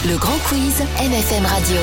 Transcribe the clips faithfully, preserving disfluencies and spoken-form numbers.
Le grand quiz M F M Radio.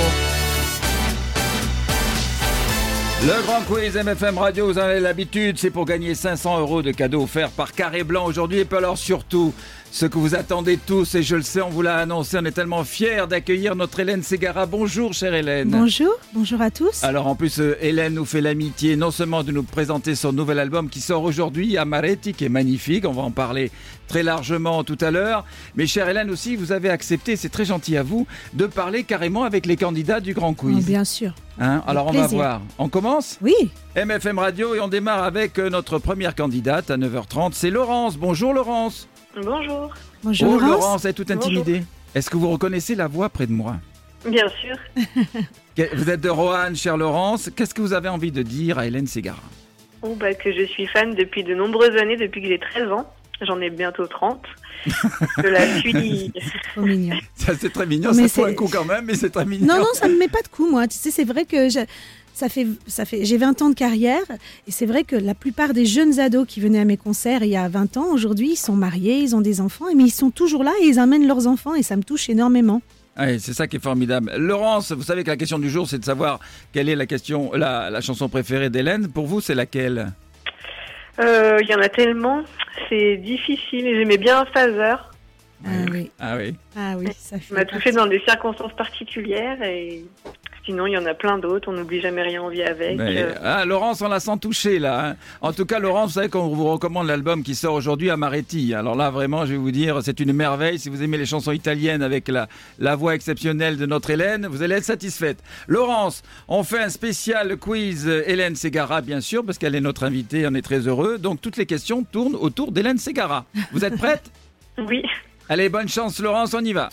Le grand quiz M F M Radio, vous en avez l'habitude, c'est pour gagner cinq cents euros de cadeaux offerts par Carré Blanc aujourd'hui. Et puis alors surtout, ce que vous attendez tous, et je le sais, on vous l'a annoncé, on est tellement fiers d'accueillir notre Hélène Ségara. Bonjour chère Hélène. Bonjour, bonjour à tous. Alors en plus, euh, Hélène nous fait l'amitié non seulement de nous présenter son nouvel album qui sort aujourd'hui, Amaretti, qui est magnifique, on va en parler très largement tout à l'heure. Mais chère Hélène aussi, vous avez accepté, c'est très gentil à vous, de parler carrément avec les candidats du grand quiz. Oh, bien sûr. Hein, alors on va voir. On commence ? Oui. M F M Radio et on démarre avec notre première candidate à neuf heures trente, c'est Laurence. Bonjour Laurence. Bonjour. Bonjour Oh Laurence. Laurence, elle est toute intimidée. Est-ce que vous reconnaissez la voix près de moi ? Bien sûr. Vous êtes de Roanne, chère Laurence. Qu'est-ce que vous avez envie de dire à Hélène Ségara ? Oh, bah, que je suis fan depuis de nombreuses années, depuis que j'ai treize ans. J'en ai bientôt trente. Je la suis. Trop mignon. Ça, c'est très mignon, Mais ça fout c'est- un coup quand même, mais c'est très mignon. Non, non, ça me met pas de coup, moi. Tu sais, c'est vrai que je- ça fait, ça fait, j'ai vingt ans de carrière et c'est vrai que la plupart des jeunes ados qui venaient à mes concerts il y a vingt ans, aujourd'hui, ils sont mariés, ils ont des enfants, mais ils sont toujours là et ils amènent leurs enfants et ça me touche énormément. Ouais, c'est ça qui est formidable. Laurence, vous savez que la question du jour, c'est de savoir quelle est la question, la, la chanson préférée d'Hélène. Pour vous, c'est laquelle ? Euh, Il y en a tellement. C'est difficile. J'aimais bien Phaser. Ah oui, Ah oui. ah oui, ça fait. Ça m'a touché dans des circonstances particulières. Et sinon, il y en a plein d'autres. On n'oublie jamais rien en vie avec. Mais, Euh, ah, Laurence, on la sent touchée là. hein. En tout cas, Laurence, vous savez qu'on vous recommande l'album qui sort aujourd'hui, Amaretti. Alors là, vraiment, je vais vous dire, c'est une merveille. Si vous aimez les chansons italiennes avec la, la voix exceptionnelle de notre Hélène, vous allez être satisfaite. Laurence, on fait un spécial quiz Hélène Ségara, bien sûr, parce qu'elle est notre invitée, on est très heureux. Donc toutes les questions tournent autour d'Hélène Ségara. Vous êtes prête ? Oui. Allez, bonne chance Laurence, on y va.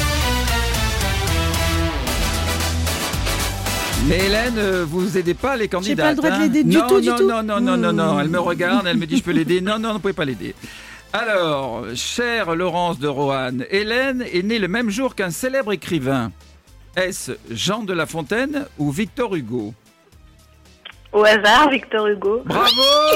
Mais Hélène, euh, vous aidez pas les candidates. J'ai pas le droit de hein. l'aider du non, tout, du non, tout. Non, non, non, non, non. Mmh. Elle me regarde, elle me dit je peux l'aider. Non, non, vous ne pouvez pas l'aider. Alors, chère Laurence de Roanne, Hélène est née le même jour qu'un célèbre écrivain. Est-ce Jean de La Fontaine ou Victor Hugo ? Au hasard, Victor Hugo. Bravo.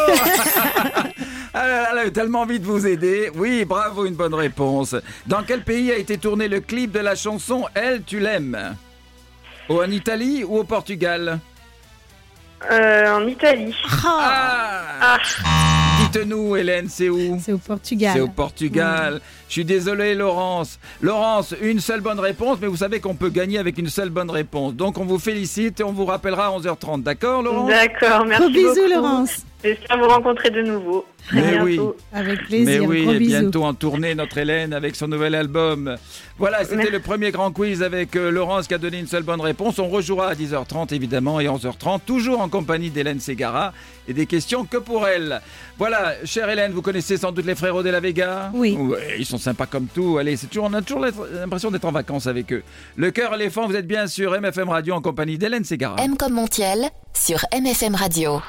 Ah là là, elle a tellement envie de vous aider. Oui, bravo, une bonne réponse. Dans quel pays a été tourné le clip de la chanson « Elle, tu l'aimes » ? En Italie ou au Portugal ? Euh, en Italie. Ah, Ah, Dites-nous, Hélène, c'est où ? C'est au Portugal. C'est au Portugal. Je suis désolé, Laurence. Laurence, une seule bonne réponse, mais vous savez qu'on peut gagner avec une seule bonne réponse. Donc, on vous félicite et on vous rappellera à onze heures trente. D'accord, Laurence ? d'accord. Merci Gros bisous, beaucoup. Laurence. J'espère vous rencontrer de nouveau. Très Mais oui. bientôt. Avec plaisir. Mais oui, Gros et bisous. bientôt en tournée, notre Hélène avec son nouvel album. Voilà, c'était Merci. le premier grand quiz avec euh, Laurence qui a donné une seule bonne réponse. On rejouera à dix heures trente évidemment et onze heures trente, toujours en compagnie d'Hélène Ségara et des questions que pour elle. Voilà, chère Hélène, vous connaissez sans doute les frérots de la Vega ? Oui. Ouais, ils sont sympas comme tout. Allez, c'est toujours, on a toujours l'impression d'être en vacances avec eux. Le cœur éléphant, vous êtes bien sur M F M Radio en compagnie d'Hélène Ségara. M comme Montiel sur M F M Radio.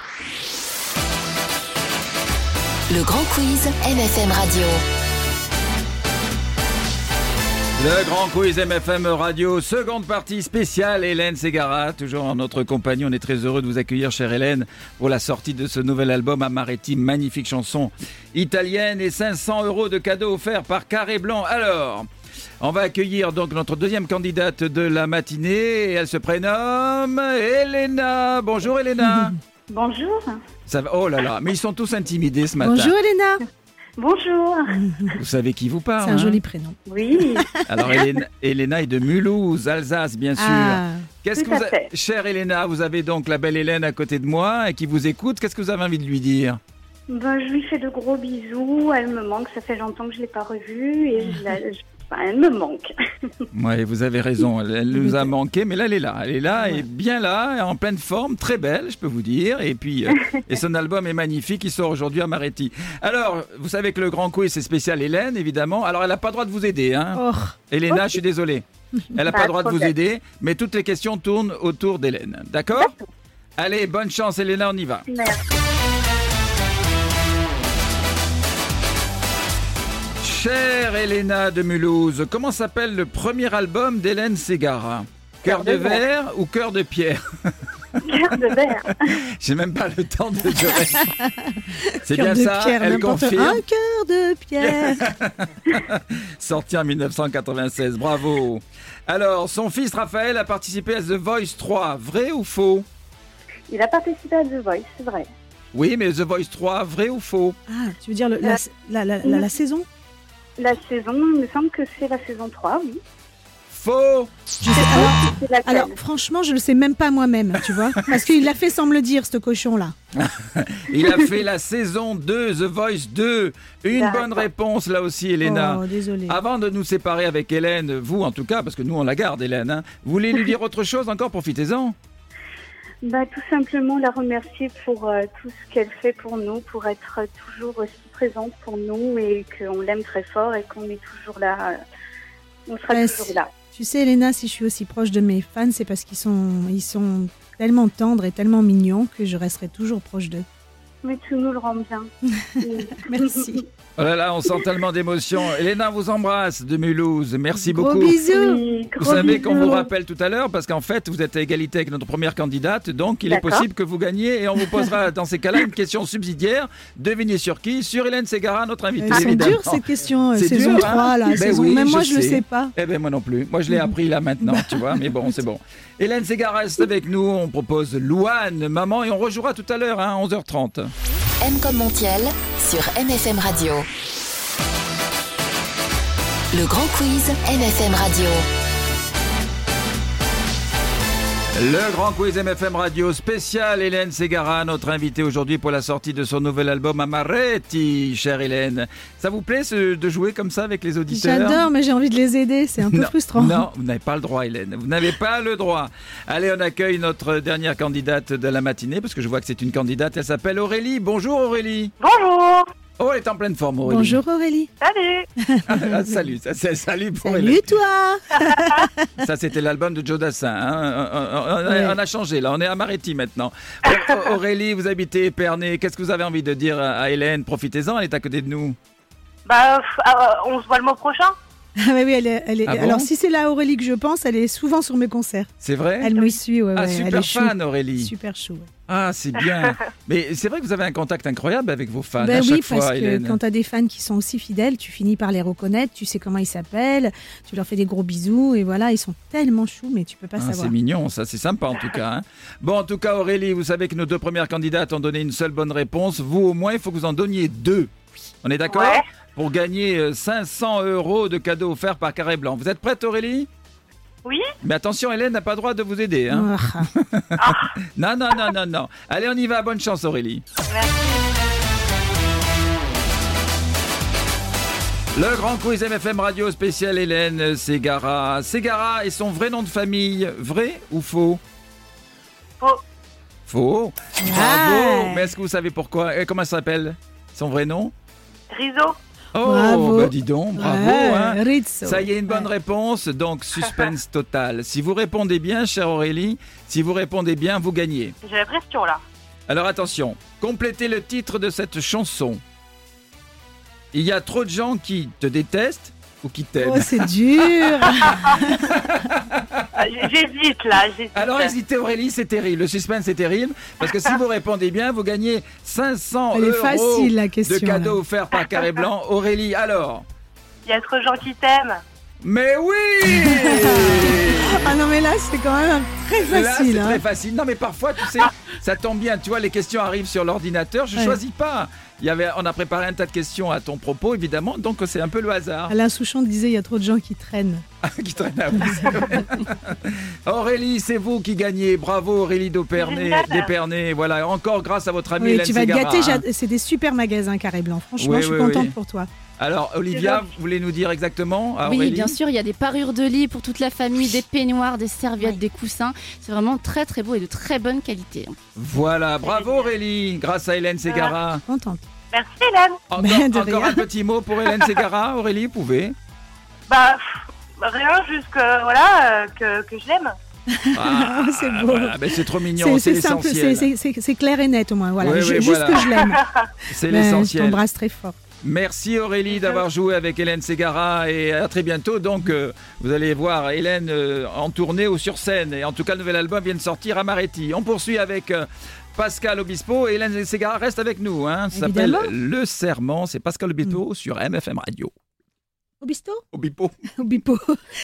Le grand quiz M F M Radio. Le grand quiz M F M Radio, seconde partie spéciale, Hélène Ségara, toujours en notre compagnie. On est très heureux de vous accueillir, chère Hélène, pour la sortie de ce nouvel album Amaretti, magnifique chanson italienne et cinq cents euros de cadeaux offerts par Carré Blanc. Alors, on va accueillir donc notre deuxième candidate de la matinée et elle se prénomme Elena. Bonjour Elena. Bonjour. Ça va... Oh là là, mais ils sont tous intimidés ce matin. Bonjour Elena. Bonjour. Vous savez qui vous parle C'est un hein joli prénom. Oui. Alors Elena, Elena est de Mulhouse, Alsace, bien sûr. Ah, Qu'est-ce Tout que vous à a... fait. Chère Elena, vous avez donc la belle Hélène à côté de moi et qui vous écoute. Qu'est-ce que vous avez envie de lui dire ? Ben, je lui fais de gros bisous. Elle me manque. Ça fait longtemps que je l'ai pas revue et je la- je- enfin, elle me manque. Oui, vous avez raison. Elle, elle nous a manqué, mais là, elle est là. Elle est là, elle est bien là, en pleine forme, très belle, je peux vous dire. Et puis, euh, et son album est magnifique. Il sort aujourd'hui à Amaretti. Alors, vous savez que le grand quiz, c'est spécial Hélène, évidemment. Alors, elle n'a pas le droit de vous aider, hein. oh, Elena, Ok. je suis désolé. Elle n'a Pas pas le de droit de vous problème. aider, mais toutes les questions tournent autour d'Hélène. D'accord ? Allez, bonne chance, Elena, on y va. Merci. Chère Elena de Mulhouse, comment s'appelle le premier album d'Hélène Ségara ? Cœur de verre ou cœur de pierre ? Cœur de verre. J'ai même pas le temps de durer. C'est Cœur bien de ça, pierre, elle n'importe- confirme. Un cœur de pierre. Sorti en dix-neuf cent quatre-vingt-seize, bravo. Alors, son fils Raphaël a participé à The Voice trois, vrai ou faux? Il a participé à The Voice, c'est vrai. Oui, mais The Voice trois, vrai ou faux? Ah, tu veux dire le- la, la, la, la, la saison? La saison, il me semble que c'est la saison trois, oui. Faux. Je sais- alors, C'est laquelle? alors, franchement, je le sais même pas moi-même, tu vois. Parce qu'il l'a fait sans me le dire, ce cochon-là. Il a fait la saison deux, The Voice deux. Une D'accord. bonne réponse là aussi, Elena. Oh, désolé. Avant de nous séparer avec Hélène, vous en tout cas, parce que nous on la garde Hélène, hein, vous voulez lui dire autre chose encore? Profitez-en. Bah, tout simplement la remercier pour euh, tout ce qu'elle fait pour nous, pour être toujours aussi présente pour nous et qu'on l'aime très fort et qu'on est toujours là. euh, on sera Ouais, toujours c'est- là. Tu sais, Elena, si je suis aussi proche de mes fans, c'est parce qu'ils sont, ils sont tellement tendres et tellement mignons que je resterai toujours proche d'eux. Mais tu nous le rends bien. Merci. Oh là là, on sent tellement d'émotion. Elena vous embrasse de Mulhouse. Merci Gros beaucoup. bisous. Oui, Vous gros savez qu'on bisous. vous rappelle tout à l'heure parce qu'en fait vous êtes à égalité avec notre première candidate, donc il est D'accord. possible que vous gagniez et on vous posera dans ces cas-là une question subsidiaire. Devinez sur qui? Sur Hélène Ségara, notre invitée. Elles sont évidemment. dures cette question, euh, C'est saison dur, hein trois, là. Ben saison... oui, Même je moi, je le sais. sais pas. Eh ben moi non plus. Moi je l'ai appris là maintenant, tu vois. Mais bon, c'est bon. Hélène Ségara reste avec nous. On propose Louane, maman, et on rejouera tout à l'heure, hein, onze heures trente. M comme Montiel sur M F M Radio. Le grand quiz M F M Radio. Le grand quiz M F M Radio spécial Hélène Ségara, notre invitée aujourd'hui pour la sortie de son nouvel album Amaretti, chère Hélène. Ça vous plaît ce- de jouer comme ça avec les auditeurs? J'adore, mais j'ai envie de les aider. C'est un peu non, frustrant. Non, vous n'avez pas le droit, Hélène. Vous n'avez pas le droit. Allez, on accueille notre dernière candidate de la matinée, parce que je vois que c'est une candidate. Elle s'appelle Aurélie. Bonjour, Aurélie. Bonjour. Oh, elle est en pleine forme, Aurélie. Bonjour Aurélie. Salut. Ah, salut, ça, c'est salut pour Salut Hélène. toi. Ça, c'était l'album de Joe Dassin. Hein. On, on- on- Ouais. on a changé, là. On est à Amaretti maintenant. Au- Aurélie, vous habitez Épernay. Qu'est-ce que vous avez envie de dire à Hélène? Profitez-en, elle est à côté de nous. Bah, euh, on se voit le mois prochain. Ah bah oui, elle est, elle est... Ah bon Alors si c'est la Aurélie que je pense, elle est souvent sur mes concerts. C'est vrai? Elle me suit, ouais, Ah, ouais, elle super est chou. fan, Aurélie. Super chou. ouais. Ah, c'est bien. Mais c'est vrai que vous avez un contact incroyable avec vos fans Ben à chaque oui, fois, parce que Hélène. quand tu as des fans qui sont aussi fidèles, tu finis par les reconnaître, tu sais comment ils s'appellent, tu leur fais des gros bisous et voilà, ils sont tellement choux, mais tu peux pas Ah, savoir. c'est mignon, ça, c'est sympa en tout cas. Hein. Bon, en tout cas, Aurélie, vous savez que nos deux premières candidates ont donné une seule bonne réponse. Vous, au moins, il faut que vous en donniez deux. On est d'accord? Ouais. Pour gagner euh, cinq cents euros de cadeaux offerts par Carré Blanc. Vous êtes prête, Aurélie? Oui. Mais attention, Hélène n'a pas le droit de vous aider. Hein. Ah. Non, non, non, non, non. Allez, on y va. Bonne chance, Aurélie. Merci. Le grand quiz M F M Radio spécial Hélène Ségara. Ségara et son vrai nom de famille, vrai ou faux? Faux. Faux. Ouais. Bravo. Mais est-ce que vous savez pourquoi? Et comment elle s'appelle? Son vrai nom? Rizzo. Oh, Bravo. bah dis donc, bravo. Ouais, hein. Rizzo. Ça y est, une bonne Ouais. réponse, donc suspense total. Si vous répondez bien, chère Aurélie, si vous répondez bien, vous gagnez. J'ai la pression là. Alors attention, complétez le titre de cette chanson. Il y a trop de gens qui te détestent ou qui t'aiment. Oh, c'est dur. Ah, J'hésite là. J'hésite. Alors hésitez Aurélie, c'est terrible. Le suspense c'est terrible parce que si vous répondez bien, vous gagnez cinq cents Elle est euros facile, la question, de cadeaux là. offerts par Carré Blanc. Aurélie, alors? Il y a trop de gens qui t'aiment. Mais oui. Ah non, mais là, c'est quand même très Là, facile. c'est hein. très facile. Non, mais parfois, tu sais, ça tombe bien. Tu vois, les questions arrivent sur l'ordinateur. Je Ouais. choisis pas. Il y avait, on a préparé un tas de questions à ton propos, évidemment. Donc, c'est un peu le hasard Alain Souchon disait il y a trop de gens qui traînent. qui traîne à vous. c'est vrai. Aurélie, c'est vous qui gagnez. Bravo, Aurélie d'Épernay. Génial. d'Épernay. Voilà, encore grâce à votre ami Oui, Hélène tu vas te Ségara, gâter. hein. j'ad- C'est des super magasins Carré Blanc. Franchement, Oui, je suis oui, contente oui. pour toi. Alors, Olivia, vous voulez nous dire exactement à Oui, Aurélie? bien sûr, il y a des parures de lit pour toute la famille, des peignoirs, des serviettes, des coussins. C'est vraiment très très beau et de très bonne qualité. Voilà, bravo Aurélie, grâce à Hélène Ségara. Contente. Merci Hélène. Encore, Ben, de encore rien. un petit mot pour Hélène Ségara, Aurélie, vous pouvez? Bah pff, rien, juste que voilà euh, que, que je l'aime. Ah, C'est beau. voilà, ben c'est trop mignon, C'est c'est c'est simple, l'essentiel. c'est- c'est c'est- c'est clair et net au moins. Voilà. Oui, Je- oui, juste voilà. que je l'aime. C'est Ben, Je l'essentiel. t'embrasse très fort. Merci Aurélie d'avoir joué avec Hélène Ségara et à très bientôt. Donc euh, vous allez voir Hélène euh, en tournée ou sur scène. Et en tout cas, le nouvel album vient de sortir à Maretti. On poursuit avec euh, Pascal Obispo et Hélène Ségara reste avec nous. Hein. Ça s'appelle Le Serment. C'est Pascal Obispo mmh. sur M F M Radio. Obisto Obipo. Obipo.